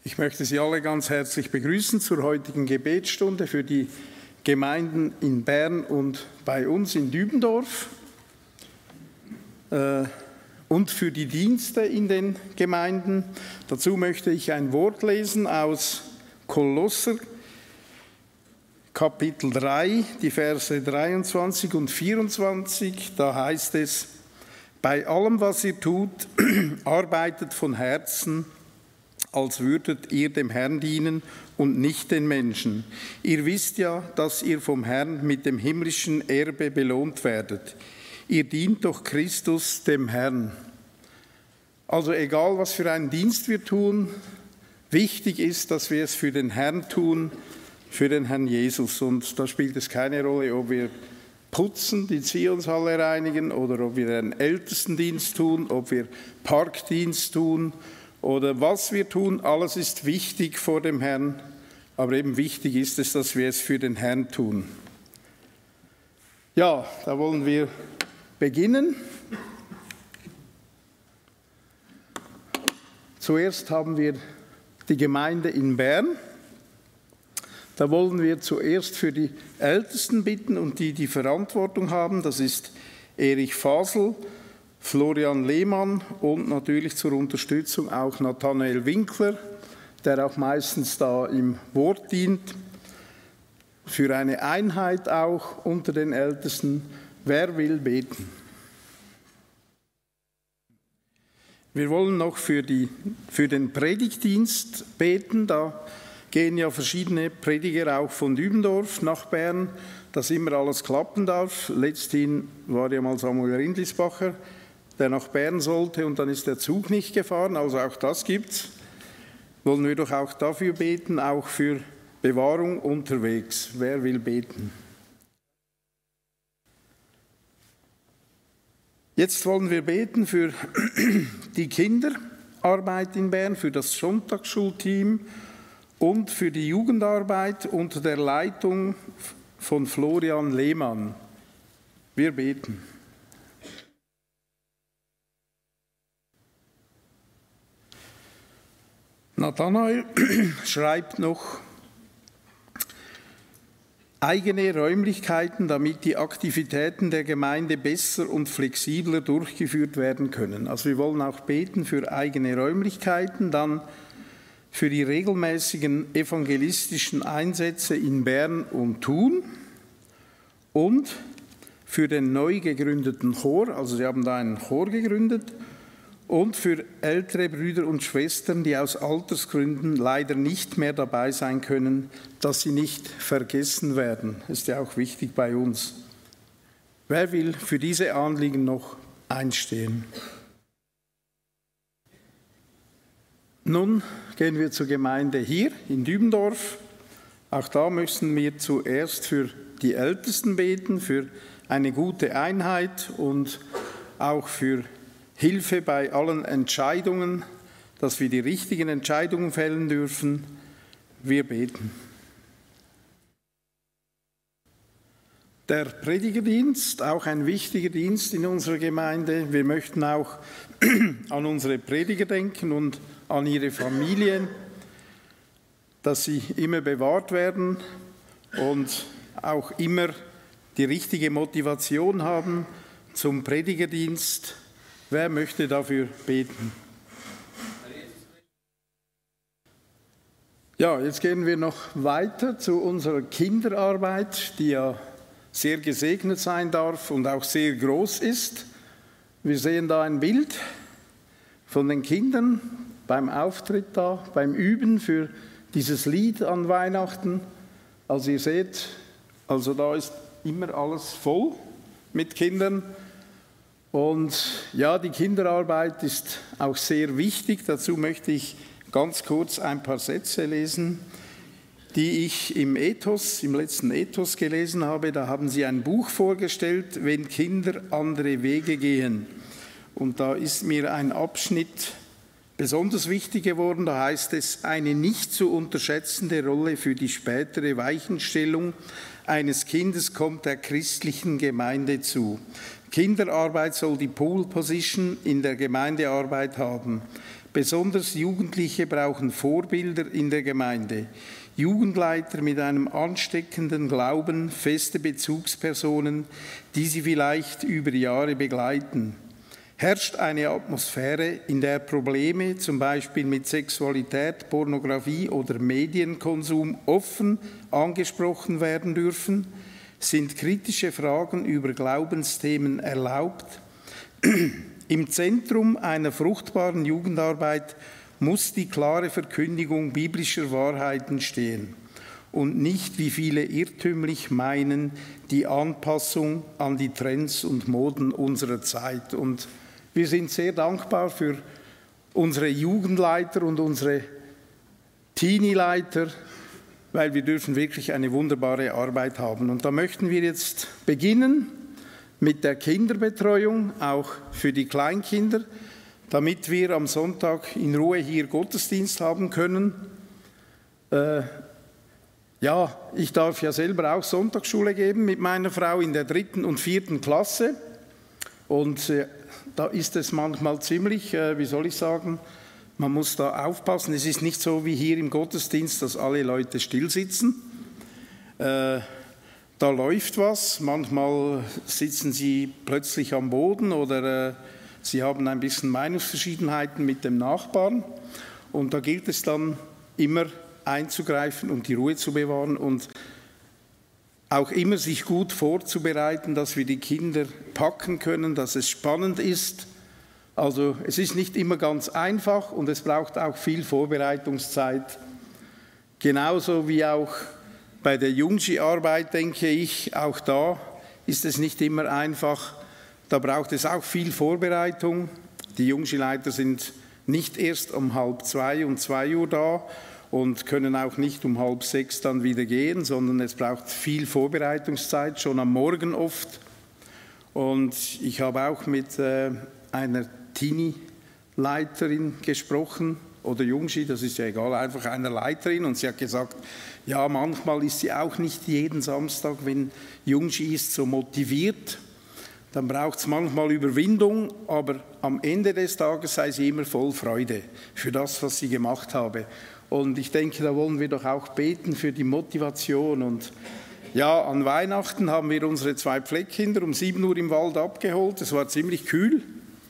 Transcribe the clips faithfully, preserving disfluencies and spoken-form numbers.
Ich möchte Sie alle ganz herzlich begrüßen zur heutigen Gebetsstunde für die Gemeinden in Bern und bei uns in Dübendorf äh, und für die Dienste in den Gemeinden. Dazu möchte ich ein Wort lesen aus Kolosser, Kapitel drei, die Verse dreiundzwanzig und vierundzwanzig. Da heißt es: Bei allem, was ihr tut, arbeitet von Herzen, als würdet ihr dem Herrn dienen und nicht den Menschen. Ihr wisst ja, dass ihr vom Herrn mit dem himmlischen Erbe belohnt werdet. Ihr dient doch Christus, dem Herrn. Also egal, was für einen Dienst wir tun, wichtig ist, dass wir es für den Herrn tun, für den Herrn Jesus. Und da spielt es keine Rolle, ob wir putzen, die Zionshalle reinigen, oder ob wir einen Ältestendienst tun, ob wir Parkdienst tun, oder was wir tun. Alles ist wichtig vor dem Herrn, aber eben wichtig ist es, dass wir es für den Herrn tun. Ja, da wollen wir beginnen. Zuerst haben wir die Gemeinde in Bern. Da wollen wir zuerst für die Ältesten bitten und die die Verantwortung haben. Das ist Erich Fasel, Florian Lehmann und natürlich zur Unterstützung auch Nathanael Winkler, der auch meistens da im Wort dient, für eine Einheit auch unter den Ältesten. Wer will beten? Wir wollen noch für, die, für den Predigtdienst beten. Da gehen ja verschiedene Prediger auch von Dübendorf nach Bern, dass immer alles klappen darf. Letzthin war ja mal Samuel Rindlisbacher, der nach Bern sollte, und dann ist der Zug nicht gefahren, also auch das gibt's. Wollen wir doch auch dafür beten, auch für Bewahrung unterwegs. Wer will beten? Jetzt wollen wir beten für die Kinderarbeit in Bern, für das Sonntagsschulteam und für die Jugendarbeit unter der Leitung von Florian Lehmann. Wir beten. Nathanael schreibt noch: eigene Räumlichkeiten, damit die Aktivitäten der Gemeinde besser und flexibler durchgeführt werden können. Also wir wollen auch beten für eigene Räumlichkeiten, dann für die regelmäßigen evangelistischen Einsätze in Bern und Thun und für den neu gegründeten Chor, also sie haben da einen Chor gegründet, und für ältere Brüder und Schwestern, die aus Altersgründen leider nicht mehr dabei sein können, dass sie nicht vergessen werden. Das ist ja auch wichtig bei uns. Wer will für diese Anliegen noch einstehen? Nun gehen wir zur Gemeinde hier in Dübendorf. Auch da müssen wir zuerst für die Ältesten beten, für eine gute Einheit und auch für Hilfe bei allen Entscheidungen, dass wir die richtigen Entscheidungen fällen dürfen. Wir beten. Der Predigerdienst, auch ein wichtiger Dienst in unserer Gemeinde. Wir möchten auch an unsere Prediger denken und an ihre Familien, dass sie immer bewahrt werden und auch immer die richtige Motivation haben zum Predigerdienst. Wer möchte dafür beten? Ja, jetzt gehen wir noch weiter zu unserer Kinderarbeit, die ja sehr gesegnet sein darf und auch sehr groß ist. Wir sehen da ein Bild von den Kindern beim Auftritt da, beim Üben für dieses Lied an Weihnachten. Also ihr seht, also da ist immer alles voll mit Kindern. Und ja, die Kinderarbeit ist auch sehr wichtig. Dazu möchte ich ganz kurz ein paar Sätze lesen, die ich im Ethos, im letzten Ethos gelesen habe. Da haben sie ein Buch vorgestellt, wenn Kinder andere Wege gehen. Und da ist mir ein Abschnitt besonders wichtig geworden. Da heißt es: eine nicht zu unterschätzende Rolle für die spätere Weichenstellung eines Kindes kommt der christlichen Gemeinde zu. Kinderarbeit soll die Pole Position in der Gemeindearbeit haben. Besonders Jugendliche brauchen Vorbilder in der Gemeinde. Jugendleiter mit einem ansteckenden Glauben, feste Bezugspersonen, die sie vielleicht über Jahre begleiten. Herrscht eine Atmosphäre, in der Probleme, zum Beispiel mit Sexualität, Pornografie oder Medienkonsum, offen angesprochen werden dürfen? Sind kritische Fragen über Glaubensthemen erlaubt? Im Zentrum einer fruchtbaren Jugendarbeit muss die klare Verkündigung biblischer Wahrheiten stehen und nicht, wie viele irrtümlich meinen, die Anpassung an die Trends und Moden unserer Zeit. Und wir sind sehr dankbar für unsere Jugendleiter und unsere Teenie-Leiter, weil wir dürfen wirklich eine wunderbare Arbeit haben. Und da möchten wir jetzt beginnen mit der Kinderbetreuung, auch für die Kleinkinder, damit wir am Sonntag in Ruhe hier Gottesdienst haben können. Äh, ja, ich darf ja selber auch Sonntagsschule geben mit meiner Frau in der dritten und vierten Klasse. Und äh, da ist es manchmal ziemlich, äh, wie soll ich sagen, man muss da aufpassen. Es ist nicht so wie hier im Gottesdienst, dass alle Leute still sitzen. Äh, da läuft was. Manchmal sitzen sie plötzlich am Boden oder äh, sie haben ein bisschen Meinungsverschiedenheiten mit dem Nachbarn. Und da gilt es dann immer einzugreifen und die Ruhe zu bewahren und auch immer sich gut vorzubereiten, dass wir die Kinder packen können, dass es spannend ist. Also es ist nicht immer ganz einfach und es braucht auch viel Vorbereitungszeit. Genauso wie auch bei der Jungschi-Arbeit, denke ich, auch da ist es nicht immer einfach. Da braucht es auch viel Vorbereitung. Die Jungschi-Leiter sind nicht erst um halb zwei und zwei Uhr da und können auch nicht um halb sechs dann wieder gehen, sondern es braucht viel Vorbereitungszeit, schon am Morgen oft. Und ich habe auch mit äh, einer Teenie-Leiterin gesprochen, oder Jungschi, das ist ja egal, einfach einer Leiterin, und sie hat gesagt, ja, manchmal ist sie auch nicht jeden Samstag, wenn Jungschi ist, so motiviert. Dann braucht es manchmal Überwindung, aber am Ende des Tages sei sie immer voll Freude für das, was sie gemacht habe. Und ich denke, da wollen wir doch auch beten für die Motivation. Und ja, an Weihnachten haben wir unsere zwei Pflegekinder um sieben Uhr im Wald abgeholt. Es war ziemlich kühl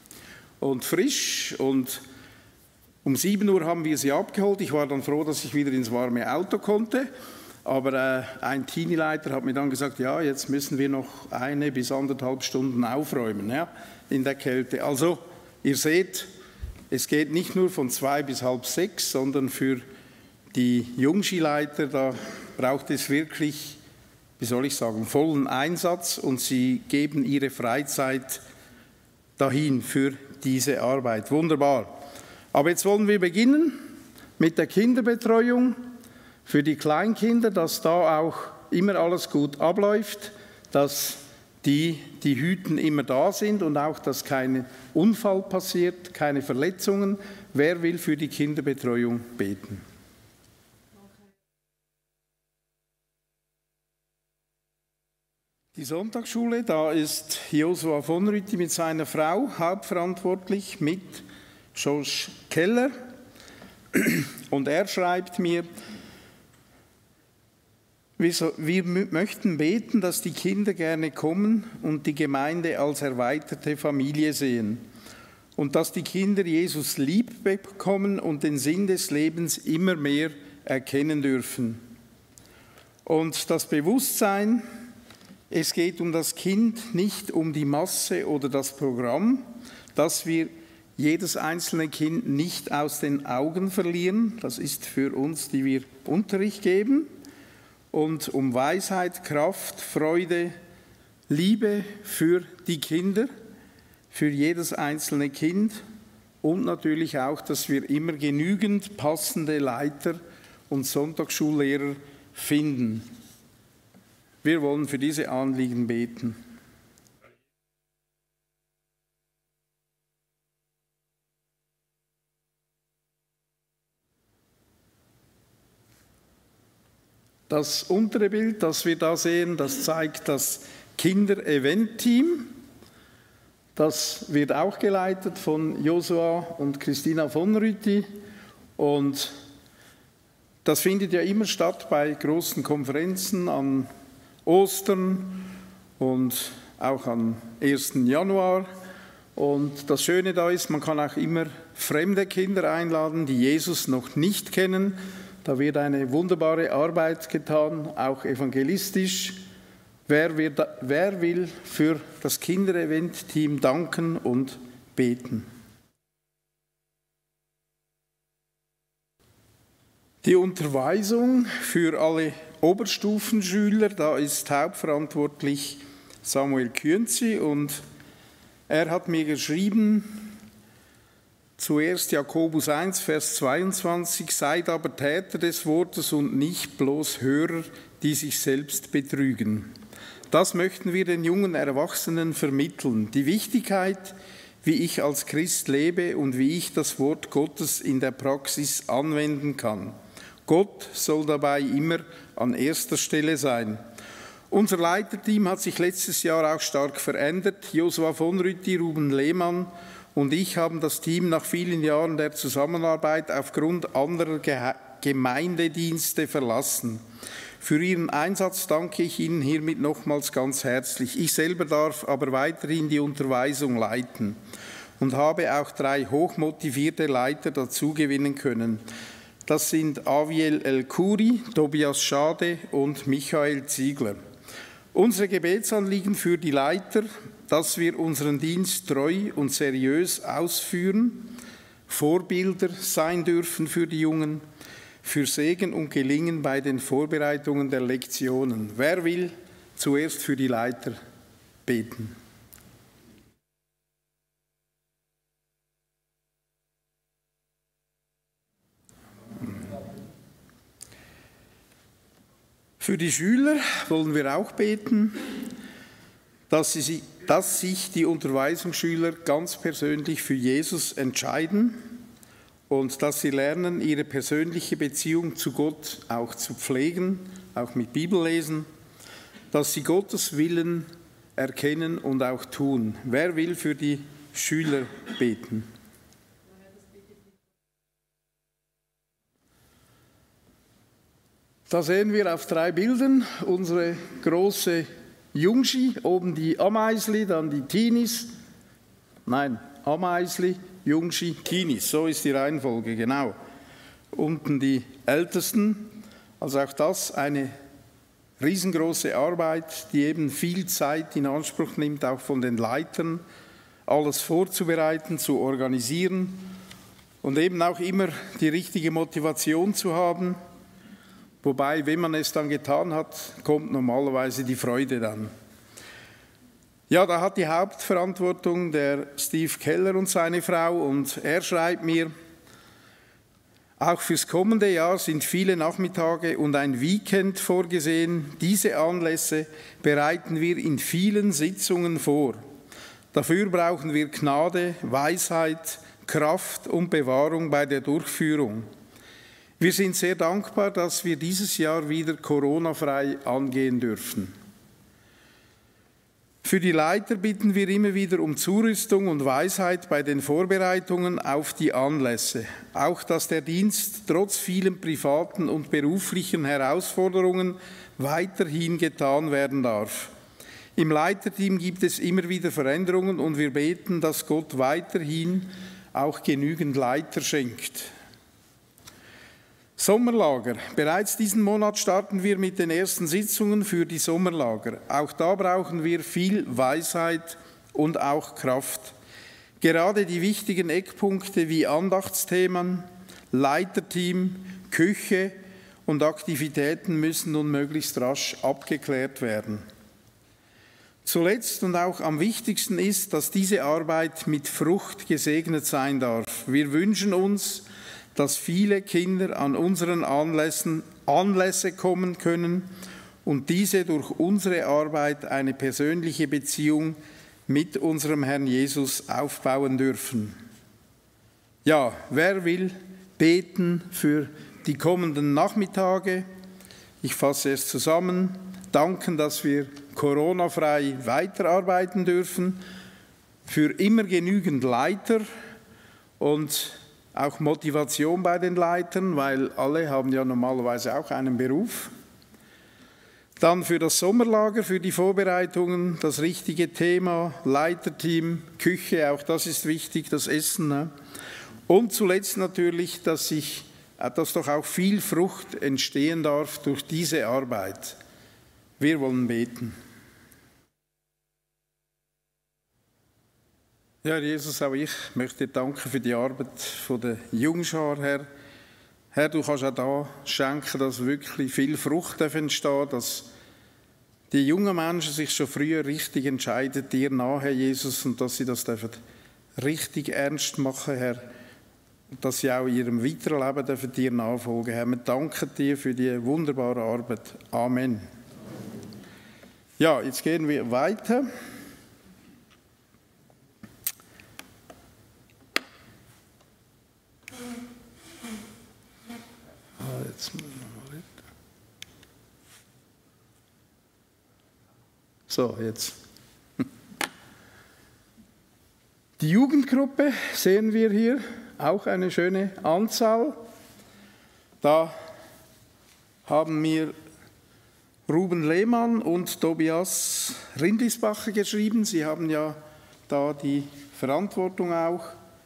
und frisch und um sieben Uhr haben wir sie abgeholt. Ich war dann froh, dass ich wieder ins warme Auto konnte. Aber äh, ein Teenie-Leiter hat mir dann gesagt, ja, jetzt müssen wir noch eine bis anderthalb Stunden aufräumen, ja, in der Kälte. Also, ihr seht, es geht nicht nur von zwei bis halb sechs, sondern für die Jungschi-Leiter, da braucht es wirklich, wie soll ich sagen, vollen Einsatz und sie geben ihre Freizeit dahin für diese Arbeit. Wunderbar. Aber jetzt wollen wir beginnen mit der Kinderbetreuung für die Kleinkinder, dass da auch immer alles gut abläuft, dass die, die hüten, immer da sind und auch, dass kein Unfall passiert, keine Verletzungen. Wer will für die Kinderbetreuung beten? Die Sonntagsschule, da ist Josua von Rütti mit seiner Frau hauptverantwortlich, mit Josh Keller. Und er schreibt mir, wir möchten beten, dass die Kinder gerne kommen und die Gemeinde als erweiterte Familie sehen und dass die Kinder Jesus lieb bekommen und den Sinn des Lebens immer mehr erkennen dürfen. Und das Bewusstsein, es geht um das Kind, nicht um die Masse oder das Programm, dass wir jedes einzelne Kind nicht aus den Augen verlieren. Das ist für uns, die wir Unterricht geben. Und um Weisheit, Kraft, Freude, Liebe für die Kinder, für jedes einzelne Kind und natürlich auch, dass wir immer genügend passende Leiter und Sonntagsschullehrer finden. Wir wollen für diese Anliegen beten. Das untere Bild, das wir da sehen, das zeigt das Kinder-Event-Team. Das wird auch geleitet von Josua und Christina von Rüthi. Und das findet ja immer statt bei großen Konferenzen an Ostern und auch am ersten Januar. Und das Schöne da ist, man kann auch immer fremde Kinder einladen, die Jesus noch nicht kennen. Da wird eine wunderbare Arbeit getan, auch evangelistisch. Wer, wird, wer will für das Kinderevent-Team danken und beten? Die Unterweisung für alle Oberstufenschüler, da ist hauptverantwortlich Samuel Künzi und er hat mir geschrieben, zuerst Jakobus eins, Vers zweiundzwanzig, seid aber Täter des Wortes und nicht bloß Hörer, die sich selbst betrügen. Das möchten wir den jungen Erwachsenen vermitteln. Die Wichtigkeit, wie ich als Christ lebe und wie ich das Wort Gottes in der Praxis anwenden kann. Gott soll dabei immer an erster Stelle sein. Unser Leiterteam hat sich letztes Jahr auch stark verändert. Josua von Rüthi, Ruben Lehmann und ich haben das Team nach vielen Jahren der Zusammenarbeit aufgrund anderer Gemeindedienste verlassen. Für Ihren Einsatz danke ich Ihnen hiermit nochmals ganz herzlich. Ich selber darf aber weiterhin die Unterweisung leiten und habe auch drei hochmotivierte Leiter dazu gewinnen können. Das sind Aviel El-Khoury, Tobias Schade und Michael Ziegler. Unsere Gebetsanliegen für die Leiter, dass wir unseren Dienst treu und seriös ausführen, Vorbilder sein dürfen für die Jungen, für Segen und Gelingen bei den Vorbereitungen der Lektionen. Wer will zuerst für die Leiter beten? Für die Schüler wollen wir auch beten, dass, sie, dass sich die Unterweisungsschüler ganz persönlich für Jesus entscheiden und dass sie lernen, ihre persönliche Beziehung zu Gott auch zu pflegen, auch mit Bibellesen, dass sie Gottes Willen erkennen und auch tun. Wer will für die Schüler beten? Da sehen wir auf drei Bildern unsere große Jungschi, oben die Ameisli, dann die Teenies. Nein, Ameisli, Jungschi, Teenies, so ist die Reihenfolge, genau. Unten die Ältesten, also auch das eine riesengroße Arbeit, die eben viel Zeit in Anspruch nimmt, auch von den Leitern, alles vorzubereiten, zu organisieren und eben auch immer die richtige Motivation zu haben. Wobei, wenn man es dann getan hat, kommt normalerweise die Freude dann. Ja, da hat die Hauptverantwortung der Steve Keller und seine Frau und er schreibt mir, auch fürs kommende Jahr sind viele Nachmittage und ein Weekend vorgesehen. Diese Anlässe bereiten wir in vielen Sitzungen vor. Dafür brauchen wir Gnade, Weisheit, Kraft und Bewahrung bei der Durchführung. Wir sind sehr dankbar, dass wir dieses Jahr wieder Corona-frei angehen dürfen. Für die Leiter bitten wir immer wieder um Zurüstung und Weisheit bei den Vorbereitungen auf die Anlässe. Auch, dass der Dienst trotz vielen privaten und beruflichen Herausforderungen weiterhin getan werden darf. Im Leiterteam gibt es immer wieder Veränderungen und wir beten, dass Gott weiterhin auch genügend Leiter schenkt. Sommerlager. Bereits diesen Monat starten wir mit den ersten Sitzungen für die Sommerlager. Auch da brauchen wir viel Weisheit und auch Kraft. Gerade die wichtigen Eckpunkte wie Andachtsthemen, Leiterteam, Küche und Aktivitäten müssen nun möglichst rasch abgeklärt werden. Zuletzt und auch am wichtigsten ist, dass diese Arbeit mit Frucht gesegnet sein darf. Wir wünschen uns, dass viele Kinder an unseren Anlässen, Anlässe kommen können und diese durch unsere Arbeit eine persönliche Beziehung mit unserem Herrn Jesus aufbauen dürfen. Ja, wer will beten für die kommenden Nachmittage? Ich fasse es zusammen. Danken, dass wir Corona-frei weiterarbeiten dürfen. für immer genügend Leiter und auch Motivation bei den Leitern, weil alle haben ja normalerweise auch einen Beruf. Dann für das Sommerlager, für die Vorbereitungen, das richtige Thema, Leiterteam, Küche, auch das ist wichtig, das Essen. Ne? Und zuletzt natürlich, dass, ich, dass doch auch viel Frucht entstehen darf durch diese Arbeit. Wir wollen beten. Ja, Jesus, auch ich möchte dir danken für die Arbeit von der Jungschar, Herr. Herr, du kannst auch da schenken, dass wirklich viel Frucht entsteht, dass die jungen Menschen sich schon früher richtig entscheiden, dir nach, Herr Jesus, und dass sie das dürfen richtig ernst machen, Herr, und dass sie auch in ihrem weiteren Leben dürfen dir nachfolgen. Herr, wir danken dir für die wunderbare Arbeit. Amen. Ja, jetzt gehen wir weiter. Jetzt muss ich mal reden. So, jetzt. Die Jugendgruppe sehen wir hier, auch eine schöne Anzahl. Da haben mir Ruben Lehmann und Tobias Rindlisbacher geschrieben. Sie haben ja da die Verantwortung auch.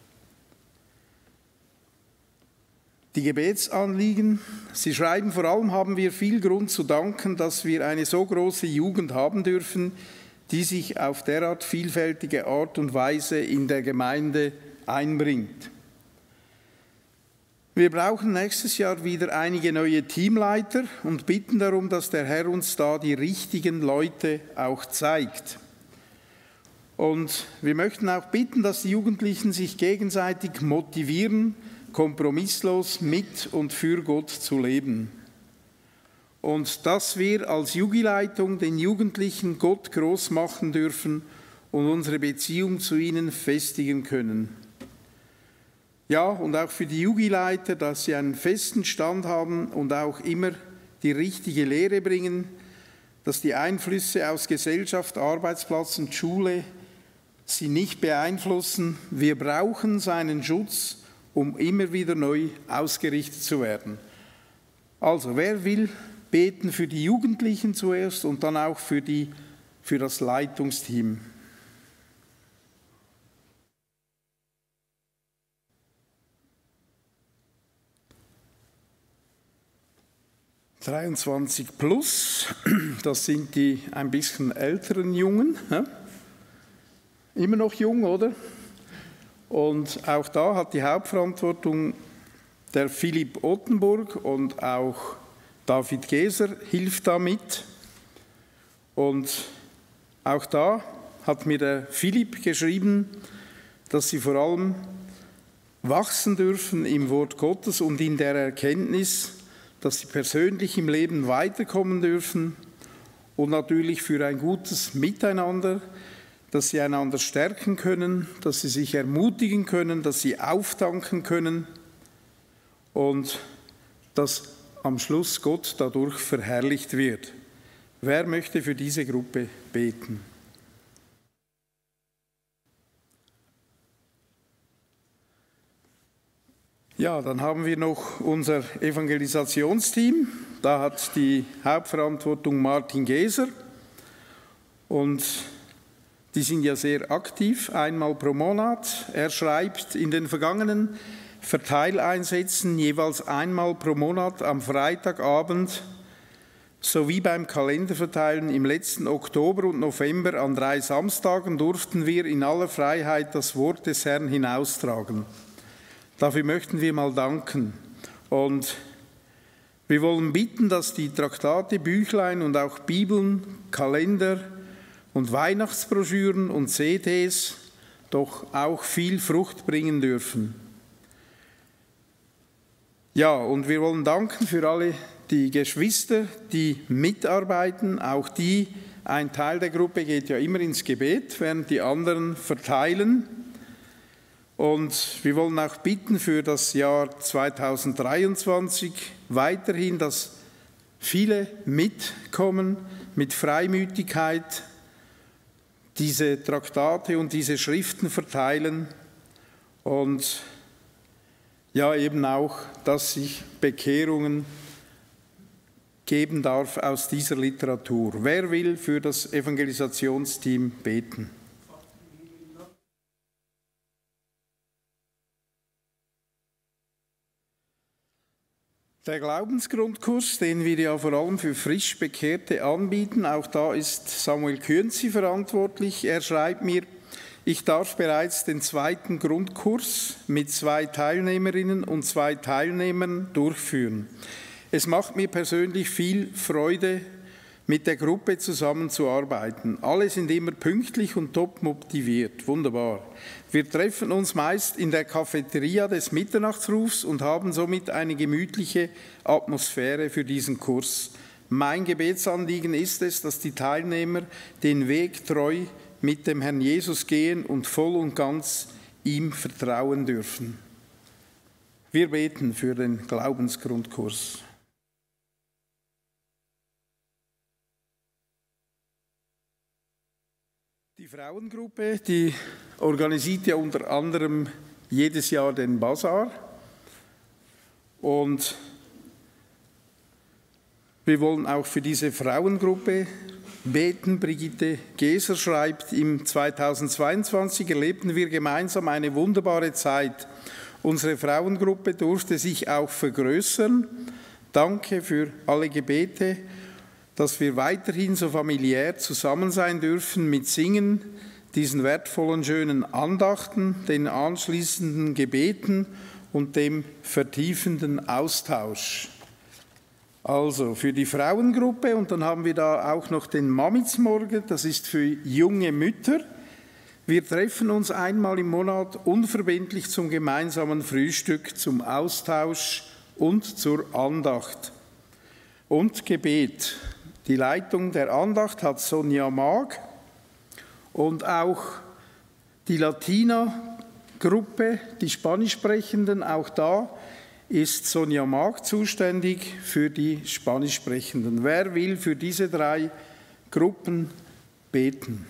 Die Gebetsanliegen. Sie schreiben, vor allem haben wir viel Grund zu danken, dass wir eine so große Jugend haben dürfen, die sich auf derart vielfältige Art und Weise in der Gemeinde einbringt. Wir brauchen nächstes Jahr wieder einige neue Teamleiter und bitten darum, dass der Herr uns da die richtigen Leute auch zeigt. Und wir möchten auch bitten, dass die Jugendlichen sich gegenseitig motivieren, kompromisslos mit und für Gott zu leben. Und dass wir als Jugendleitung den Jugendlichen Gott groß machen dürfen und unsere Beziehung zu ihnen festigen können. Ja, und auch für die Jugendleiter, dass sie einen festen Stand haben und auch immer die richtige Lehre bringen, dass die Einflüsse aus Gesellschaft, Arbeitsplatz und Schule sie nicht beeinflussen. Wir brauchen seinen Schutz, um immer wieder neu ausgerichtet zu werden. Also, wer will beten für die Jugendlichen zuerst und dann auch für, die, für das Leitungsteam? dreiundzwanzig plus, das sind die ein bisschen älteren Jungen. Ja? Immer noch jung, oder? Und auch da hat die Hauptverantwortung der Philipp Ottenburg und auch David Geser hilft damit. Und auch da hat mir der Philipp geschrieben, dass sie vor allem wachsen dürfen im Wort Gottes und in der Erkenntnis, dass sie persönlich im Leben weiterkommen dürfen und natürlich für ein gutes Miteinander, dass sie einander stärken können, dass sie sich ermutigen können, dass sie auftanken können und dass am Schluss Gott dadurch verherrlicht wird. Wer möchte für diese Gruppe beten? Ja, dann haben wir noch unser Evangelisationsteam. Da hat die Hauptverantwortung Martin Geser und die sind ja sehr aktiv, einmal pro Monat. Er schreibt, in den vergangenen Verteileinsätzen jeweils einmal pro Monat am Freitagabend sowie beim Kalenderverteilen im letzten Oktober und November an drei Samstagen durften wir in aller Freiheit das Wort des Herrn hinaustragen. Dafür möchten wir mal danken. Und wir wollen bitten, dass die Traktate, Büchlein und auch Bibeln, Kalender und Weihnachtsbroschüren und C Ds doch auch viel Frucht bringen dürfen. Ja, und wir wollen danken für alle die Geschwister, die mitarbeiten, auch die, ein Teil der Gruppe geht ja immer ins Gebet, während die anderen verteilen. Und wir wollen auch bitten für das Jahr zweitausenddreiundzwanzig weiterhin, dass viele mitkommen mit Freimütigkeit, diese Traktate und diese Schriften verteilen und ja eben auch, dass sich Bekehrungen geben darf aus dieser Literatur. Wer will für das Evangelisationsteam beten? Der Glaubensgrundkurs, den wir ja vor allem für frisch Bekehrte anbieten, auch da ist Samuel Künzi verantwortlich. Er schreibt mir, ich darf bereits den zweiten Grundkurs mit zwei Teilnehmerinnen und zwei Teilnehmern durchführen. Es macht mir persönlich viel Freude, mit der Gruppe zusammenzuarbeiten. Alle sind immer pünktlich und top motiviert. Wunderbar. Wir treffen uns meist in der Cafeteria des Mitternachtsrufs und haben somit eine gemütliche Atmosphäre für diesen Kurs. Mein Gebetsanliegen ist es, dass die Teilnehmer den Weg treu mit dem Herrn Jesus gehen und voll und ganz ihm vertrauen dürfen. Wir beten für den Glaubensgrundkurs. Die Frauengruppe, die organisiert ja unter anderem jedes Jahr den Basar und wir wollen auch für diese Frauengruppe beten. Brigitte Geser schreibt, im zweitausendzweiundzwanzig erlebten wir gemeinsam eine wunderbare Zeit. Unsere Frauengruppe durfte sich auch vergrößern. Danke für alle Gebete, dass wir weiterhin so familiär zusammen sein dürfen mit Singen, diesen wertvollen, schönen Andachten, den anschließenden Gebeten und dem vertiefenden Austausch. Also für die Frauengruppe, und dann haben wir da auch noch den Mamitsmorgen, das ist für junge Mütter. Wir treffen uns einmal im Monat unverbindlich zum gemeinsamen Frühstück, zum Austausch und zur Andacht und Gebet. Die Leitung der Andacht hat Sonja Mag und auch die Latina-Gruppe, die Spanischsprechenden, auch da ist Sonja Mag zuständig für die Spanischsprechenden. Wer will für diese drei Gruppen beten?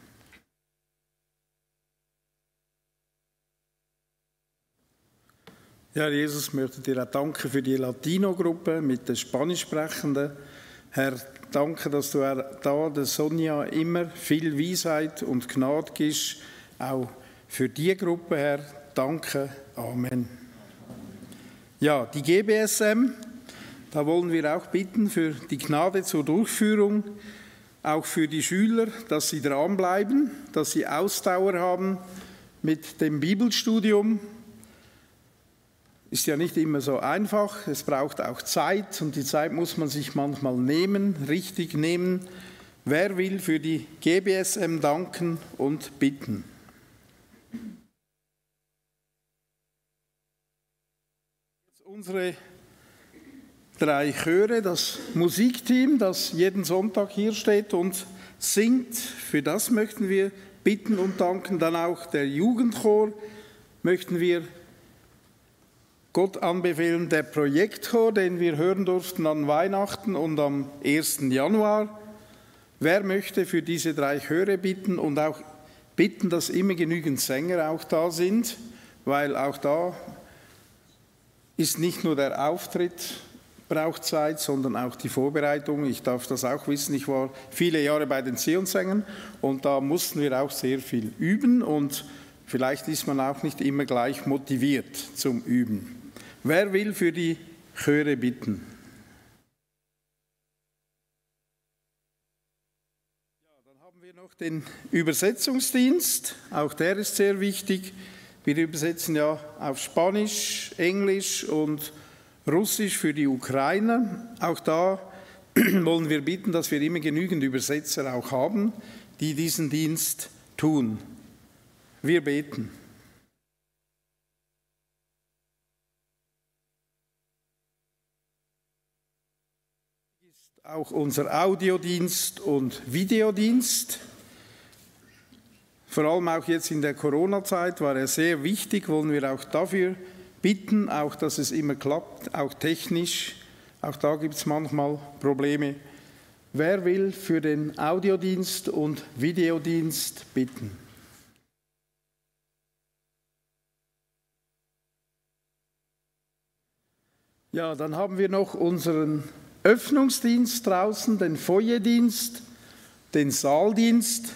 Ja, Jesus, möchte dir auch danken für die Latino-Gruppe mit den Spanischsprechenden. Herr, danke, dass du da der Sonja immer viel Weisheit und Gnade gibst, auch für die Gruppe, Herr. Danke. Amen. Ja, die G B S M, da wollen wir auch bitten für die Gnade zur Durchführung, auch für die Schüler, dass sie dranbleiben, dass sie Ausdauer haben mit dem Bibelstudium. Ist ja nicht immer so einfach, es braucht auch Zeit und die Zeit muss man sich manchmal nehmen, richtig nehmen. Wer will für die G B S M danken und bitten? Jetzt unsere drei Chöre, das Musikteam, das jeden Sonntag hier steht und singt, für das möchten wir bitten und danken. Dann auch der Jugendchor möchten wir Gott anbefehlen, der Projektchor, den wir hören durften an Weihnachten und am ersten Januar. Wer möchte für diese drei Chöre bitten und auch bitten, dass immer genügend Sänger auch da sind, weil auch da ist nicht nur der Auftritt braucht Zeit, sondern auch die Vorbereitung. Ich darf das auch wissen, ich war viele Jahre bei den Zionssängern und da mussten wir auch sehr viel üben und vielleicht ist man auch nicht immer gleich motiviert zum Üben. Wer will für die Chöre bitten? Ja, dann haben wir noch den Übersetzungsdienst. Auch der ist sehr wichtig. Wir übersetzen ja auf Spanisch, Englisch und Russisch für die Ukrainer. Auch da wollen wir bitten, dass wir immer genügend Übersetzer auch haben, die diesen Dienst tun. Wir beten. Auch unser Audiodienst und Videodienst. Vor allem auch jetzt in der Corona-Zeit war er sehr wichtig, wollen wir auch dafür bitten, auch dass es immer klappt, auch technisch. Auch da gibt es manchmal Probleme. Wer will für den Audiodienst und Videodienst bitten? Ja, dann haben wir noch unseren Öffnungsdienst draußen, den Foyerdienst, den Saaldienst.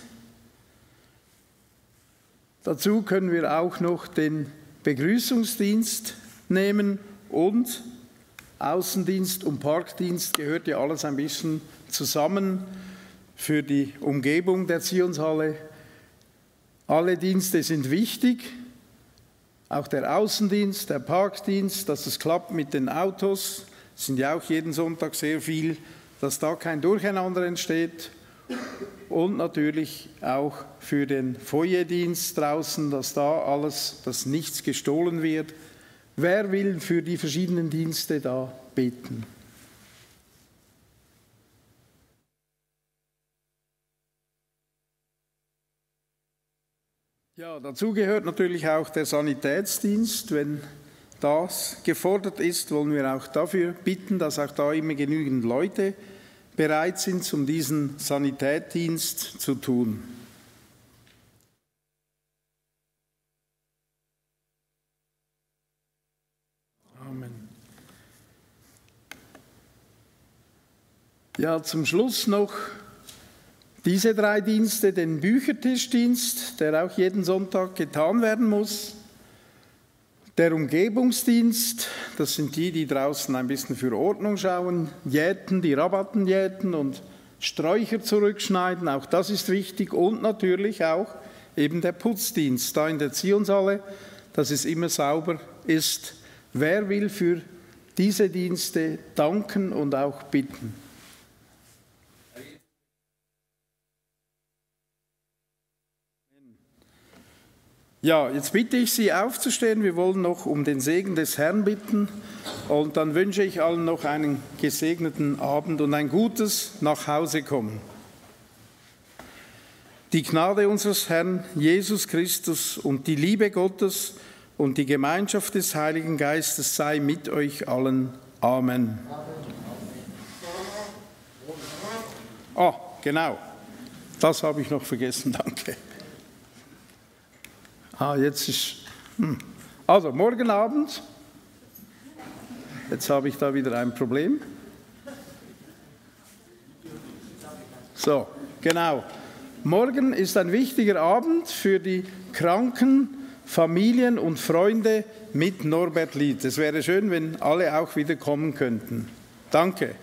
Dazu können wir auch noch den Begrüßungsdienst nehmen und Außendienst und Parkdienst gehört ja alles ein bisschen zusammen für die Umgebung der Zionshalle. Alle Dienste sind wichtig, auch der Außendienst, der Parkdienst, dass es klappt mit den Autos, sind ja auch jeden Sonntag sehr viel, dass da kein Durcheinander entsteht. Und natürlich auch für den Foyerdienst draußen, dass da alles, dass nichts gestohlen wird. Wer will für die verschiedenen Dienste da beten? Ja, dazu gehört natürlich auch der Sanitätsdienst. Wenn das gefordert ist, wollen wir auch dafür bitten, dass auch da immer genügend Leute bereit sind, um diesen Sanitätsdienst zu tun. Amen. Ja, zum Schluss noch diese drei Dienste, den Büchertischdienst, der auch jeden Sonntag getan werden muss, der Umgebungsdienst, das sind die, die draußen ein bisschen für Ordnung schauen, jäten, die Rabatten jäten und Sträucher zurückschneiden, auch das ist wichtig. Und natürlich auch eben der Putzdienst da in der Zionshalle, dass es immer sauber ist. Wer will für diese Dienste danken und auch bitten? Ja, jetzt bitte ich Sie aufzustehen. Wir wollen noch um den Segen des Herrn bitten und dann wünsche ich allen noch einen gesegneten Abend und ein gutes Nachhausekommen. Die Gnade unseres Herrn Jesus Christus und die Liebe Gottes und die Gemeinschaft des Heiligen Geistes sei mit euch allen. Amen. Ah, genau. Das habe ich noch vergessen, danke. Ah, jetzt ist, hm. Also morgen Abend, jetzt habe ich da wieder ein Problem. So, genau. Morgen ist ein wichtiger Abend für die Kranken, Familien und Freunde mit Norbert Lied. Es wäre schön, wenn alle auch wieder kommen könnten. Danke.